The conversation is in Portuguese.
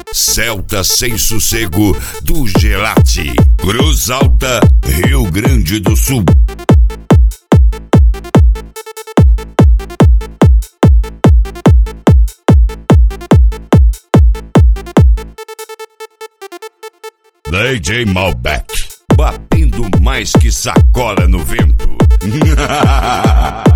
Celta Sem Sossego do Gelati, Cruz Alta, Rio Grande do Sul. DJ Malbec, batendo mais que sacola no vento.